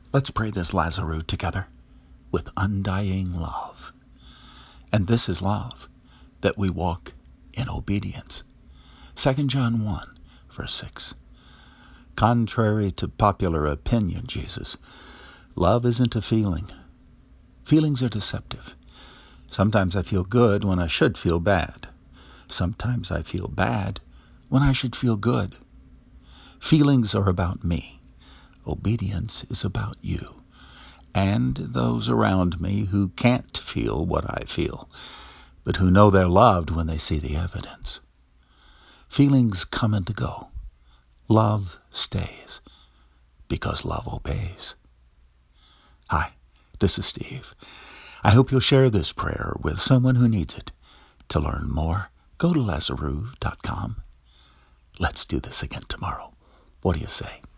Let's pray this Lazarus together with undying love. And this is love, that we walk in obedience. 2 John 1, verse 6. Contrary to popular opinion, Jesus, love isn't a feeling. Feelings are deceptive. Sometimes I feel good when I should feel bad. Sometimes I feel bad when I should feel good. Feelings are about me. Obedience is about you and those around me who can't feel what I feel, but who know they're loved when they see the evidence. Feelings come and go. Love stays, because love obeys. Hi, this is Steve. I hope you'll share this prayer with someone who needs it. To learn more, go to Lazarus.com. Let's do this again tomorrow. What do you say?